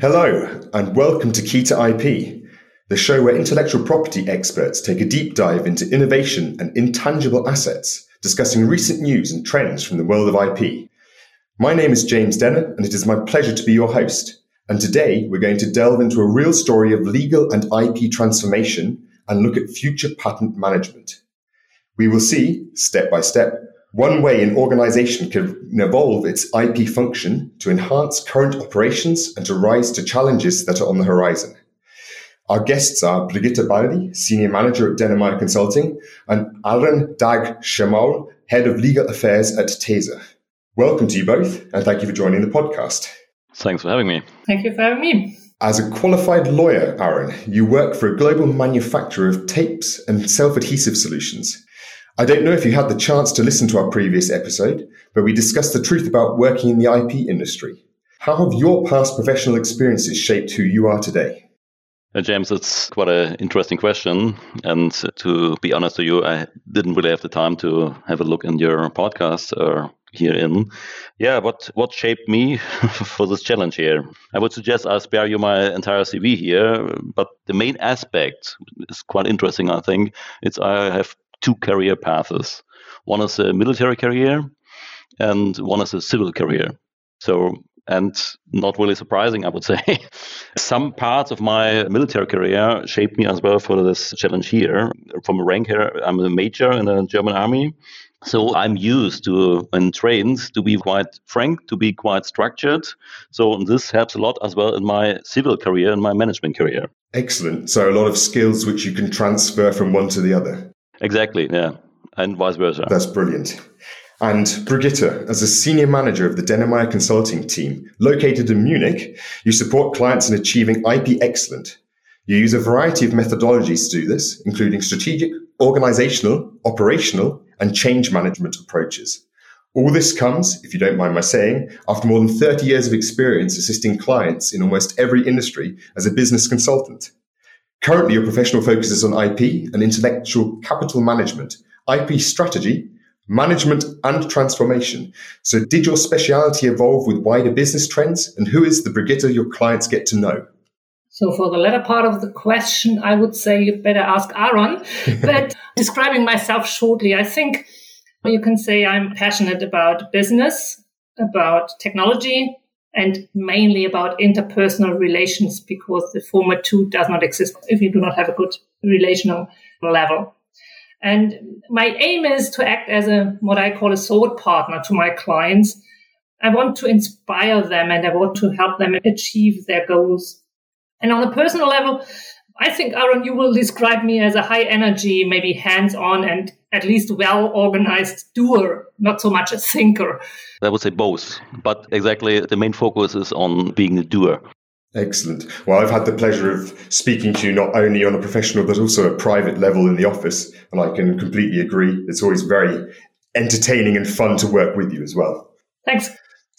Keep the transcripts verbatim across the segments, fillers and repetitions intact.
Hello, and welcome to Key to I P, the show where intellectual property experts take a deep dive into innovation and intangible assets, discussing recent news and trends from the world of I P. My name is James Denner, and it is my pleasure to be your host. And today, we're going to delve into a real story of legal and I P transformation and look at future patent management. We will see, step by step, one way an organization can evolve its I P function to enhance current operations and to rise to challenges that are on the horizon. Our guests are Brigitte Baldi, Senior Manager at Denemeyer Consulting, and Aaron Dag Schemaul, Head of Legal Affairs at Tesa. Welcome to you both, and thank you for joining the podcast. Thanks for having me. Thank you for having me. As a qualified lawyer, Aaron, you work for a global manufacturer of tapes and self-adhesive solutions. I don't know if you had the chance to listen to our previous episode, but we discussed the truth about working in the I P industry. How have your past professional experiences shaped who you are today? Uh, James, it's quite an interesting question. And to be honest with you, I didn't really have the time to have a look in your podcast or herein. Yeah, what, what shaped me for this challenge here? I would suggest I spare you my entire C V here, but the main aspect is quite interesting, I think. It's I have two career paths. One is a military career and one is a civil career. So, and not really surprising, I would say. Some parts of my military career shaped me as well for this challenge here. From a rank here, I'm a major in the German army. So I'm used to, and trained to be quite frank, to be quite structured. So this helps a lot as well in my civil career and my management career. Excellent. So a lot of skills which you can transfer from one to the other. Exactly, yeah, and vice versa. That's brilliant. And Brigitte, as a senior manager of the Denemeyer Consulting team, located in Munich, you support clients in achieving I P excellence. You use a variety of methodologies to do this, including strategic, organizational, operational, and change management approaches. All this comes, if you don't mind my saying, after more than thirty years of experience assisting clients in almost every industry as a business consultant. Currently, your professional focus is on I P and intellectual capital management, I P strategy, management, and transformation. So did your speciality evolve with wider business trends? And who is the Brigitte your clients get to know? So for the latter part of the question, I would say you better ask Aaron. But describing myself shortly, I think you can say I'm passionate about business, about technology, and mainly about interpersonal relations, because the former two does not exist if you do not have a good relational level. And my aim is to act as a what I call a thought partner to my clients. I want to inspire them and I want to help them achieve their goals. And on a personal level, I think, Aaron, you will describe me as a high energy, maybe hands-on and at least well-organized doer, not so much a thinker. I would say both, but exactly the main focus is on being a doer. Excellent. Well, I've had the pleasure of speaking to you not only on a professional, but also a private level in the office. And I can completely agree. It's always very entertaining and fun to work with you as well. Thanks.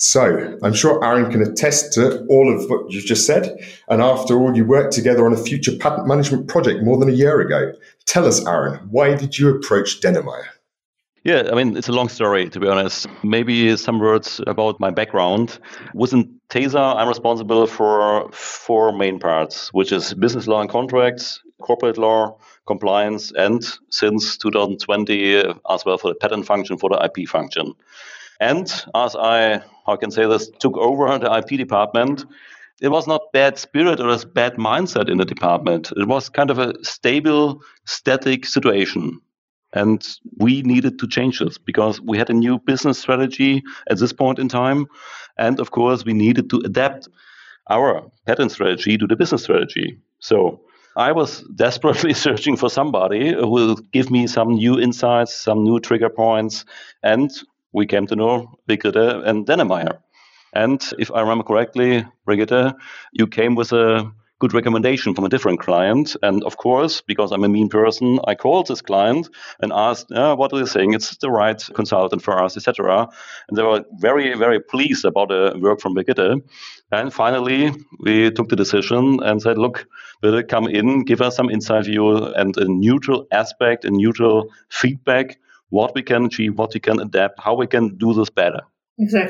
So I'm sure Aaron can attest to all of what you've just said. And after all, you worked together on a future patent management project more than a year ago. Tell us, Aaron, why did you approach Denemeyer? Yeah, I mean, it's a long story, to be honest. Maybe some words about my background. Within Tesa, I'm responsible for four main parts, which is business law and contracts, corporate law, compliance, and since two thousand twenty, as well for the patent function, for the I P function. And as I, how can I say this, took over the I P department, it was not bad spirit or a bad mindset in the department. It was kind of a stable, static situation. And we needed to change this because we had a new business strategy at this point in time. And of course, we needed to adapt our patent strategy to the business strategy. So I was desperately searching for somebody who will give me some new insights, some new trigger points. And we came to know Brigitte and Denemeyer. And if I remember correctly, Brigitte, you came with a good recommendation from a different client. And of course, because I'm a mean person, I called this client and asked, uh, what are you saying? It's the right consultant for us, et cetera. And they were very, very pleased about the work from Brigitte. And finally, we took the decision and said, look, Brigitte, come in, give us some inside view and a neutral aspect, a neutral feedback, what we can achieve, what we can adapt, how we can do this better. Exactly.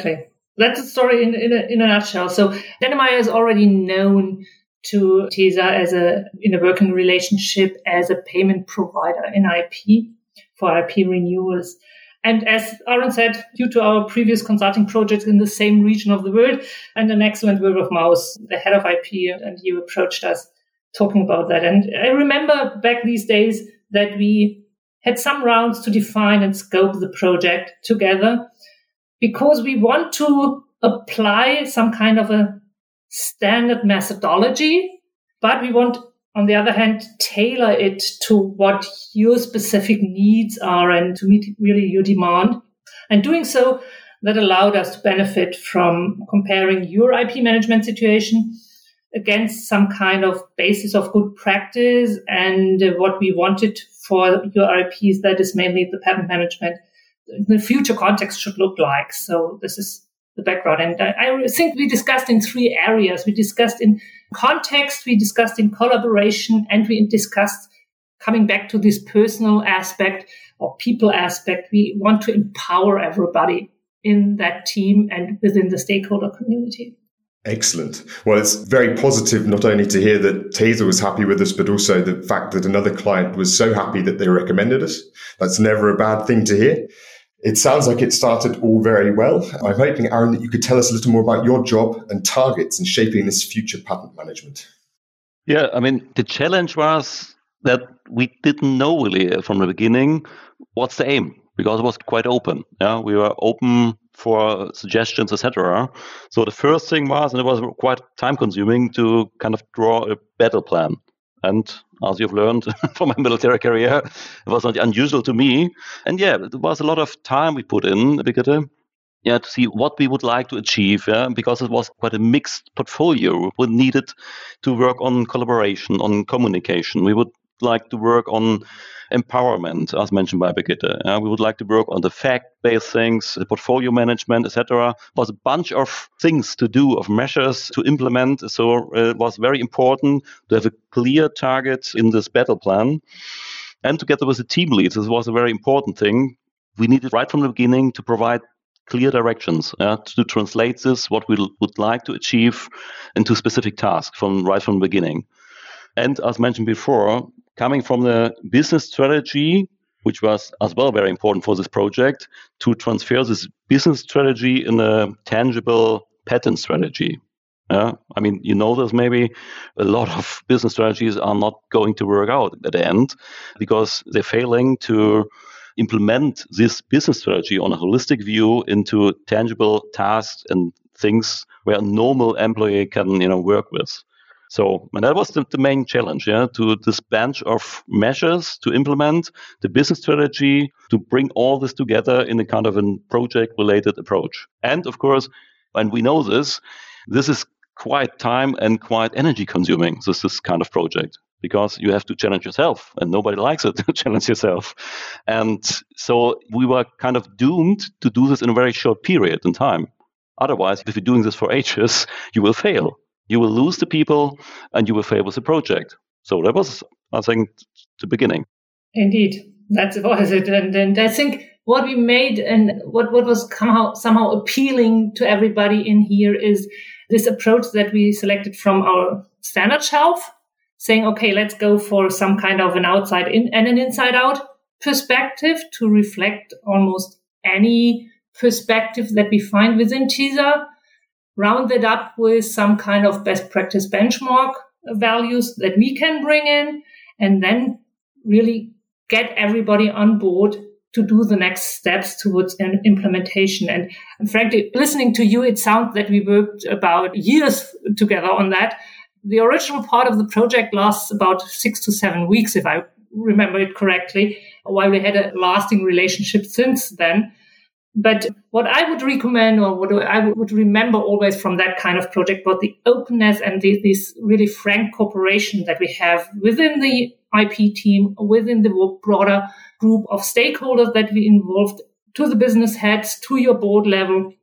That's the story in, in, a, in a nutshell. So Dänemeyer is already known to Tesa as a in a working relationship as a payment provider in I P for I P renewals. And as Aaron said, due to our previous consulting projects in the same region of the world and an excellent word of mouth, the head of I P and you approached us talking about that. And I remember back these days that we had some rounds to define and scope the project together because we want to apply some kind of a standard methodology, but we want, on the other hand, tailor it to what your specific needs are and to meet really your demand. And doing so, that allowed us to benefit from comparing your I P management situation against some kind of basis of good practice and what we wanted for your I Ps, that is mainly the patent management, the future context should look like. So this is the background. And I, I think we discussed in three areas. We discussed in context, we discussed in collaboration, and we discussed coming back to this personal aspect or people aspect. We want to empower everybody in that team and within the stakeholder community. Excellent. Well, it's very positive not only to hear that Tesa was happy with us, but also the fact that another client was so happy that they recommended us. That's never a bad thing to hear. It sounds like it started all very well. I'm hoping, Aaron, that you could tell us a little more about your job and targets in shaping this future patent management. Yeah, I mean, the challenge was that we didn't know really from the beginning what's the aim, because it was quite open. Yeah, we were open for suggestions, et cetera. So the first thing was, and it was quite time-consuming, to kind of draw a battle plan. And as you've learned from my military career, it was not unusual to me. And yeah, there was a lot of time we put in, Birgitte, yeah, to see what we would like to achieve, yeah, because it was quite a mixed portfolio. We needed to work on collaboration, on communication. We would like to work on empowerment, as mentioned by Birgitte. Uh, we would like to work on the fact-based things, the portfolio management, et cetera. It was a bunch of things to do, of measures to implement. So uh, it was very important to have a clear target in this battle plan. And together with the team leads, this was a very important thing. We needed right from the beginning to provide clear directions uh, to translate this, what we would like to achieve, into specific tasks from right from the beginning. And as mentioned before, coming from the business strategy, which was as well very important for this project, to transfer this business strategy in a tangible patent strategy. Uh, I mean, you know this maybe, a lot of business strategies are not going to work out at the end because they're failing to implement this business strategy on a holistic view into tangible tasks and things where a normal employee can, you know, work with. So, and that was the, the main challenge, yeah, to this bunch of measures to implement the business strategy, to bring all this together in a kind of a project-related approach. And of course, when we know this, this is quite time and quite energy-consuming, this, this kind of project, because you have to challenge yourself, and nobody likes it to challenge yourself. And so we were kind of doomed to do this in a very short period in time. Otherwise, if you're doing this for ages, you will fail. You will lose the people and you will fail with the project. So that was, I think, the beginning. Indeed, that's was it. And, and I think what we made and what, what was somehow, somehow appealing to everybody in here is this approach that we selected from our standard shelf, saying, okay, let's go for some kind of an outside in and an inside out perspective to reflect almost any perspective that we find within Tesa. Round it up with some kind of best practice benchmark values that we can bring in, and then really get everybody on board to do the next steps towards an implementation. And, and frankly, listening to you, it sounds that we worked about years together on that. The original part of the project lasts about six to seven weeks, if I remember it correctly, while we had a lasting relationship since then. But what I would recommend, or what I would remember always from that kind of project, was the openness and the, this really frank cooperation that we have within the I P team, within the broader group of stakeholders that we involved, to the business heads, to your board level,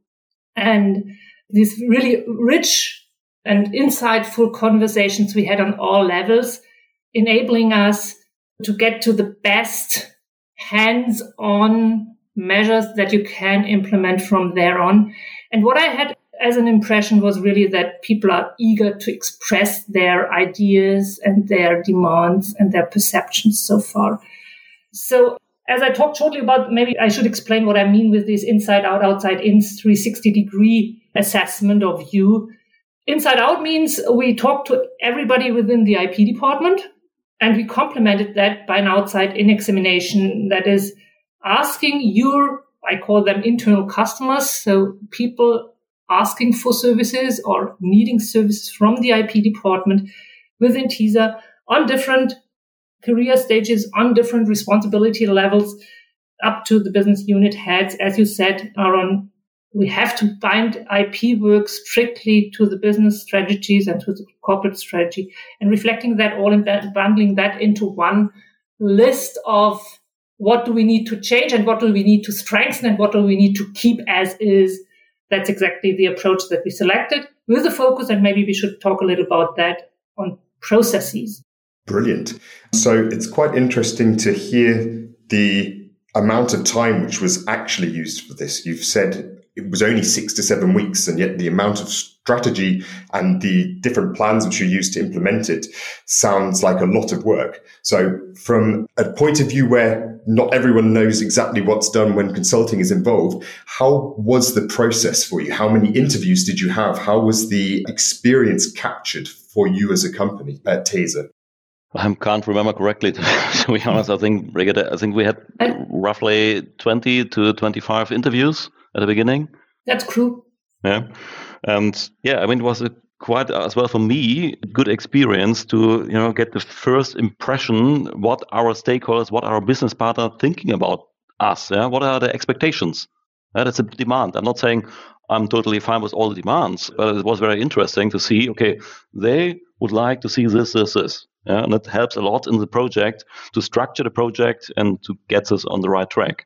and these really rich and insightful conversations we had on all levels, enabling us to get to the best hands-on measures that you can implement from there on. And what I had as an impression was really that people are eager to express their ideas and their demands and their perceptions so far. So as I talked shortly about, maybe I should explain what I mean with this inside out, outside in three sixty degree assessment of you. Inside out means we talk to everybody within the I P department, and we complemented that by an outside in examination that is asking your, I call them internal customers, so people asking for services or needing services from the I P department within Tesa on different career stages, on different responsibility levels, up to the business unit heads. As you said, Aaron, we have to bind I P work strictly to the business strategies and to the corporate strategy, and reflecting that all and bundling that into one list of what do we need to change and what do we need to strengthen and what do we need to keep as is. That's exactly the approach that we selected with a focus, and maybe we should talk a little about that, on processes. Brilliant. So it's quite interesting to hear the amount of time which was actually used for this. You've said it was only six to seven weeks, and yet the amount of strategy and the different plans which you used to implement it sounds like a lot of work. So from a point of view where not everyone knows exactly what's done when consulting is involved, how was the process for you? How many interviews did you have? How was the experience captured for you as a company at Tesa? I can't remember correctly, to be honest. I think, Brigitte, I think we had roughly twenty to twenty-five interviews at the beginning. That's true. Yeah. And yeah, I mean, it was a quite, as well for me, good experience to, you know, get the first impression what our stakeholders, what our business partner are thinking about us. Yeah. What are the expectations? Yeah, that's a demand. I'm not saying I'm totally fine with all the demands, but it was very interesting to see, okay, they would like to see this, this, this. Yeah, and it helps a lot in the project to structure the project and to get us on the right track.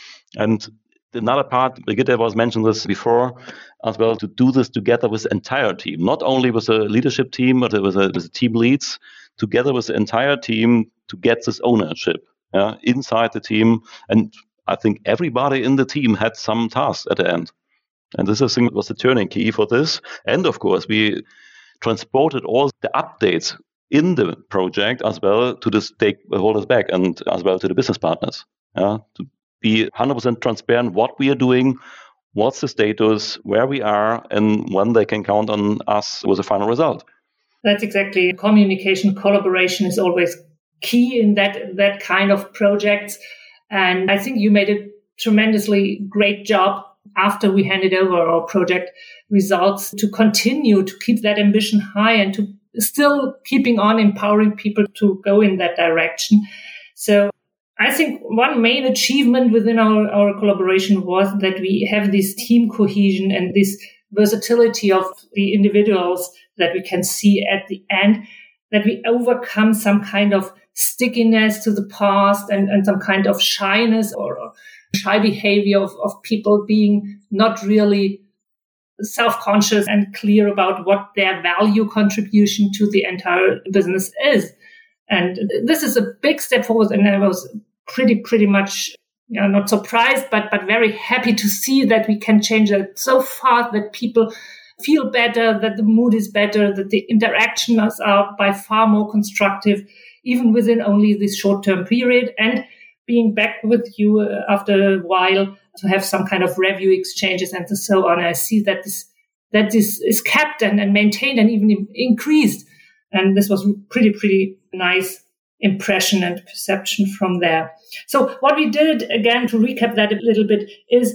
And another part, Brigitte was mentioned this before as well, to do this together with the entire team, not only with the leadership team, but with the, with the team leads, together with the entire team to get this ownership yeah, inside the team. And I think everybody in the team had some tasks at the end. And this, I think, was the turning key for this. And of course, we transported all the updates in the project as well to the stakeholders back and as well to the business partners. Yeah, to be one hundred percent transparent what we are doing, what's the status, where we are, and when they can count on us with a final result. That's exactly. Communication, collaboration is always key in that, that kind of projects. And I think you made a tremendously great job after we handed over our project results to continue to keep that ambition high and to still keeping on empowering people to go in that direction. So I think one main achievement within our, our collaboration was that we have this team cohesion and this versatility of the individuals that we can see at the end, that we overcome some kind of stickiness to the past and, and some kind of shyness or shy behavior of, of people being not really self-conscious and clear about what their value contribution to the entire business is. And this is a big step forward. And I was pretty, pretty much, you know, not surprised, but, but very happy to see that we can change that so fast that people feel better, that the mood is better, that the interactions are by far more constructive, even within only this short-term period. And being back with you after a while to have some kind of review exchanges and so on. I see that this that this is kept and, and maintained and even increased. And this was pretty, pretty nice impression and perception from there. So what we did, again, to recap that a little bit, is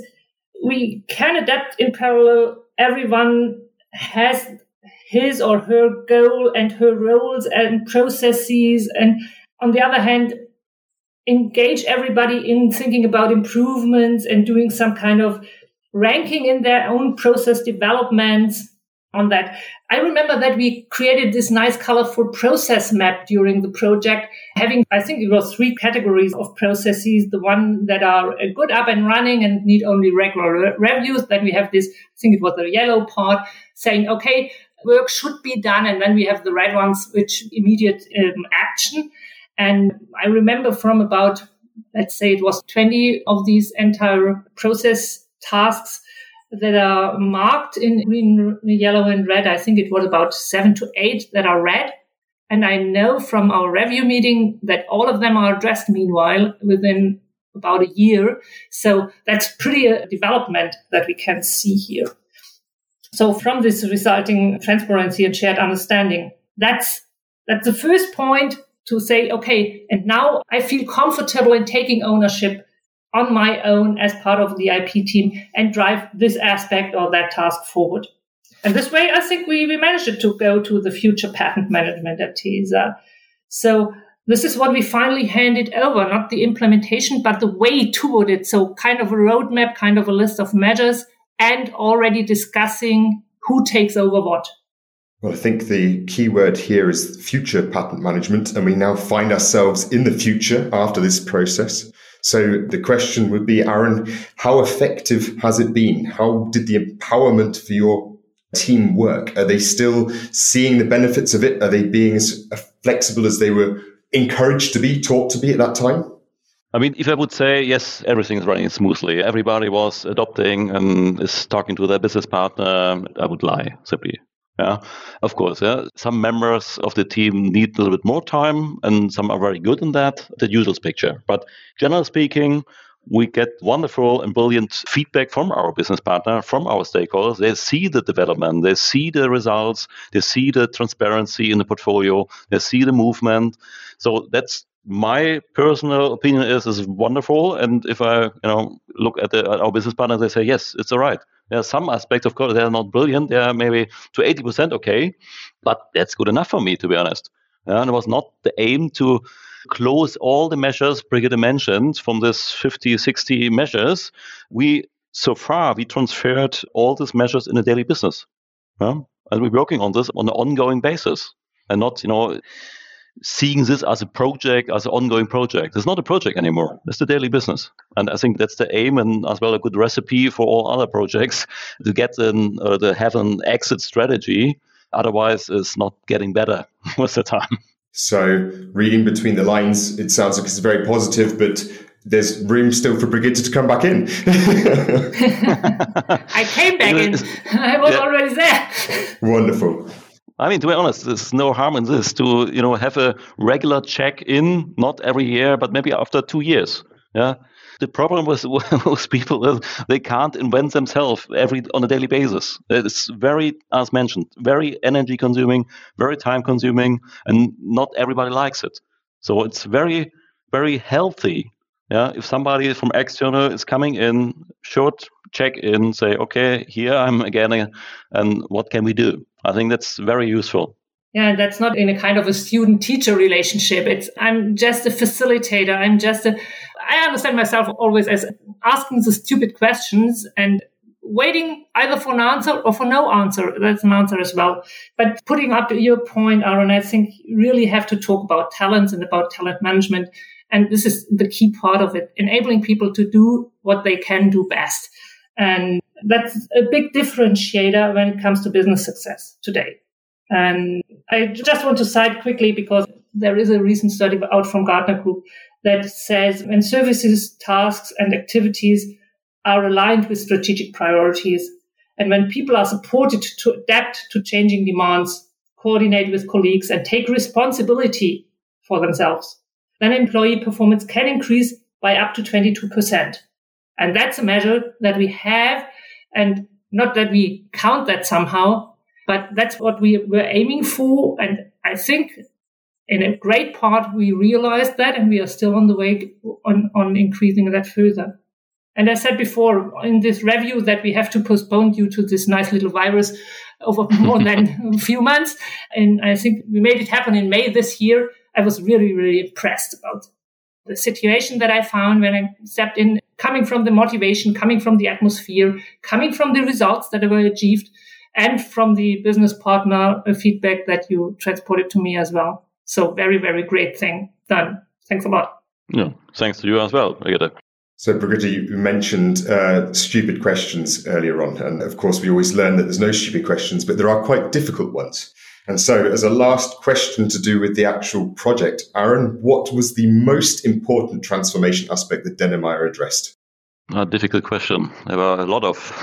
we can adapt in parallel. Everyone has his or her goal and her roles and processes. And on the other hand, engage everybody in thinking about improvements and doing some kind of ranking in their own process developments on that. I remember that we created this nice colorful process map during the project, having, I think it was three categories of processes. The one that are good up and running and need only regular re- reviews. Then we have this, I think it was the yellow part, saying, okay, work should be done. And then we have the red ones, which immediate um, action. And I remember from about let's say it was twenty of these entire process tasks that are marked in green, yellow, and red. I think it was about seven to eight that are red. And I know from our review meeting that all of them are addressed meanwhile within about a year. So that's pretty a development that we can see here. So from this resulting transparency and shared understanding, that's that's the first point to say, okay, and now I feel comfortable in taking ownership on my own as part of the I P team and drive this aspect or that task forward. And this way, I think we, we managed to go to the future patent management at Tesa. So this is what we finally handed over, not the implementation, but the way toward it. So kind of a roadmap, kind of a list of measures, and already discussing who takes over what. Well, I think the key word here is future patent management, and we now find ourselves in the future after this process. So the question would be, Aaron, how effective has it been? How did the empowerment for your team work? Are they still seeing the benefits of it? Are they being as flexible as they were encouraged to be, taught to be at that time? I mean, if I would say, yes, everything is running smoothly, everybody was adopting and is talking to their business partner, I would lie, simply. Yeah, of course. Yeah. Some members of the team need a little bit more time, and some are very good in that. The usual picture. But generally speaking, we get wonderful and brilliant feedback from our business partner, from our stakeholders. They see the development, they see the results, they see the transparency in the portfolio, they see the movement. So that's my personal opinion is is wonderful. And if I you know look at, the, at our business partners, they say yes, it's all right. There are some aspects, of course, they are not brilliant. They are maybe to eighty percent okay, but that's good enough for me, to be honest. Yeah, and it was not the aim to close all the measures Brigitte mentioned from this fifty, sixty measures. We, so far, we transferred all these measures in the daily business. Yeah? And we're working on this on an ongoing basis and not, you know, seeing this as a project, as an ongoing project. It's not a project anymore. It's the daily business. And I think that's the aim and as well a good recipe for all other projects to get an, uh, to have an exit strategy. Otherwise, it's not getting better with the time. So reading between the lines, it sounds like it's very positive, but there's room still for Brigitte to come back in. I came back in. I was yeah. already there. Wonderful. I mean, to be honest, there's no harm in this to, you know, have a regular check-in, not every year, but maybe after two years. Yeah. The problem with most people is they can't invent themselves every on a daily basis. It's very, as mentioned, very energy consuming, very time consuming, and not everybody likes it. So it's very, very healthy. Yeah. If somebody from external is coming in, short check-in, say, okay, here I'm again, and what can we do? I think that's very useful. Yeah, and that's not in a kind of a student-teacher relationship. It's I'm just a facilitator. I'm just a. I understand myself always as asking the stupid questions and waiting either for an answer or for no answer. That's an answer as well. But putting up your point, Aaron, I think you really have to talk about talents and about talent management. And this is the key part of it, enabling people to do what they can do best. And that's a big differentiator when it comes to business success today. And I just want to cite quickly because there is a recent study out from Gartner Group that says when services, tasks, and activities are aligned with strategic priorities, and when people are supported to adapt to changing demands, coordinate with colleagues, and take responsibility for themselves, then employee performance can increase by up to twenty-two percent. And that's a measure that we have, and not that we count that somehow, but that's what we were aiming for. And I think in a great part, we realized that, and we are still on the way on, on increasing that further. And I said before in this review that we have to postpone due to this nice little virus over more than a few months. And I think we made it happen in May this year. I was really, really impressed about the situation that I found when I stepped in, coming from the motivation, coming from the atmosphere, coming from the results that were achieved, and from the business partner feedback that you transported to me as well. So very, very great thing done. Thanks a lot. Yeah, thanks to you as well, Brigitte. So, Brigitte, you mentioned uh, stupid questions earlier on. And of course, we always learn that there's no stupid questions, but there are quite difficult ones. And so as a last question to do with the actual project, Aaron, what was the most important transformation aspect that Denemeyer addressed? A difficult question. There were a lot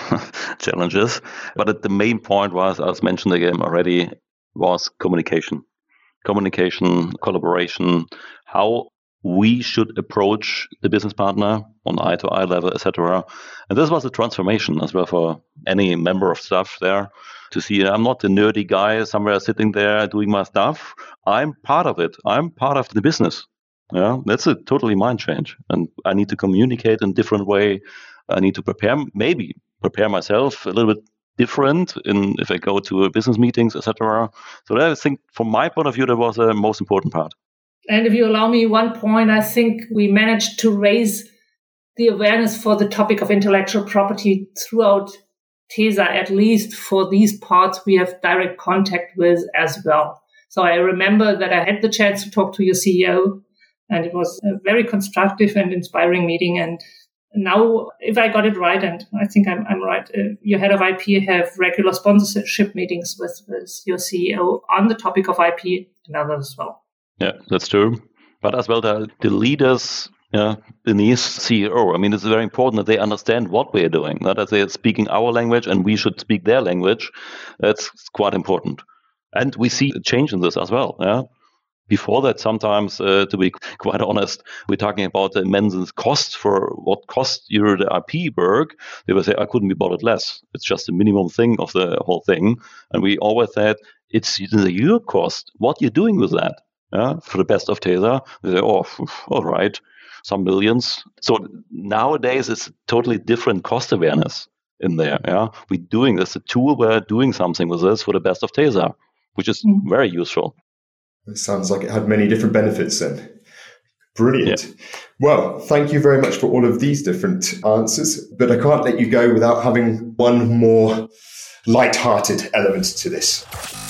of challenges, but the main point was, as mentioned again already, was communication. Communication, collaboration, how we should approach the business partner on eye-to-eye level, et cetera. And this was a transformation as well for any member of staff there to see I'm not a nerdy guy somewhere sitting there doing my stuff. I'm part of it. I'm part of the business. Yeah, that's a totally mind change. And I need to communicate in a different way. I need to prepare, maybe prepare myself a little bit different in if I go to business meetings, et cetera. So that, I think from my point of view, that was the most important part. And if you allow me one point, I think we managed to raise the awareness for the topic of intellectual property throughout Tesa, at least for these parts we have direct contact with as well. So I remember that I had the chance to talk to your C E O, and it was a very constructive and inspiring meeting. And now, if I got it right, and I think I'm, I'm right, uh, your head of I P have regular sponsorship meetings with, with your C E O on the topic of I P and others as well. Yeah, that's true. But as well, the, the leaders yeah, beneath C E O, I mean, it's very important that they understand what we are doing, not that they are speaking our language and we should speak their language. That's quite important. And we see a change in this as well. Yeah. Before that, sometimes, uh, to be quite honest, we're talking about the immense cost for what cost you the I P work. They will say, I couldn't be bothered less. It's just the minimum thing of the whole thing. And we always said, it's your cost. What you're doing with that? Yeah, for the best of Tesa, they say, oh, all right, some millions. So nowadays, it's a totally different cost awareness in there. Yeah, we're doing this, a tool, we're doing something with this for the best of Tesa, which is mm. very useful. It sounds like it had many different benefits then. Brilliant. Yeah. Well, thank you very much for all of these different answers, but I can't let you go without having one more light-hearted element to this.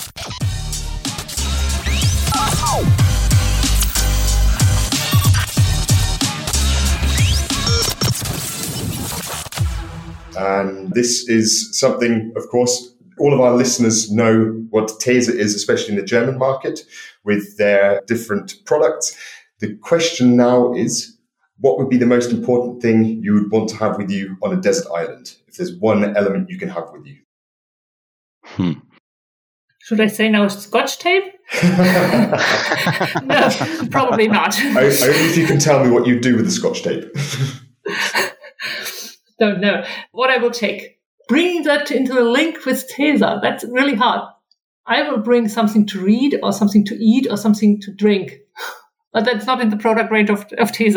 And this is something, of course, all of our listeners know what Tesa is, especially in the German market, with their different products. The question now is, what would be the most important thing you would want to have with you on a desert island? If there's one element you can have with you. Hmm. Should I say now Scotch tape? No, probably not. Only if you can tell me what you do with the Scotch tape. Don't know. What I will take. Bringing that into a link with Tesa, that's really hard. I will bring something to read or something to eat or something to drink. But that's not in the product range of, of Tesa.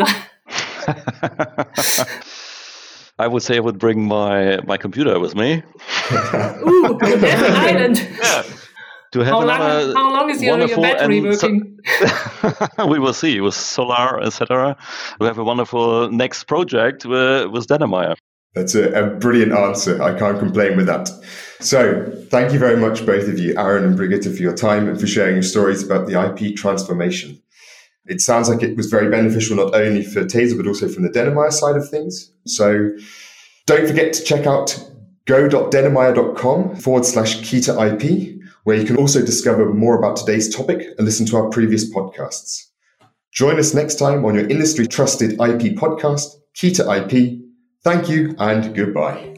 I would say I would bring my, my computer with me. Ooh, to Desert Island. Yeah. To have how, long, how long is your, your battery working? So, we will see with solar, et cetera. We have a wonderful next project with, with Denemeyer. That's a, a brilliant answer. I can't complain with that. So thank you very much, both of you, Aaron and Brigitte, for your time and for sharing your stories about the I P transformation. It sounds like it was very beneficial, not only for Tesa, but also from the Denemeyer side of things. So don't forget to check out go.denemeyer.com forward slash Kita IP, where you can also discover more about today's topic and listen to our previous podcasts. Join us next time on your industry trusted I P podcast, Kita I P. Thank you and goodbye.